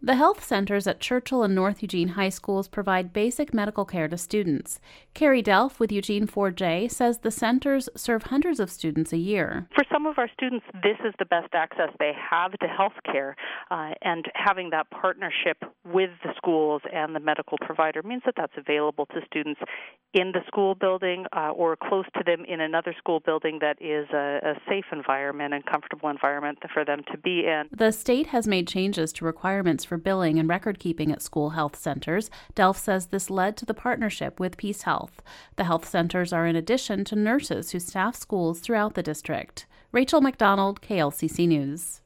The health centers at Churchill and North Eugene high schools provide basic medical care to students. Carrie Delph with Eugene 4J says the centers serve hundreds of students a year. For some of our students, this is the best access they have to health care, and having that partnership with the schools and the medical provider means that that's available to students in the school building or close to them in another school building that is a safe environment and comfortable environment for them to be in. The state has made changes to requirements for billing and record keeping at school health centers. Delph says this led to the partnership with Peace Health. The health centers are in addition to nurses who staff schools throughout the district. Rachel McDonald, KLCC News.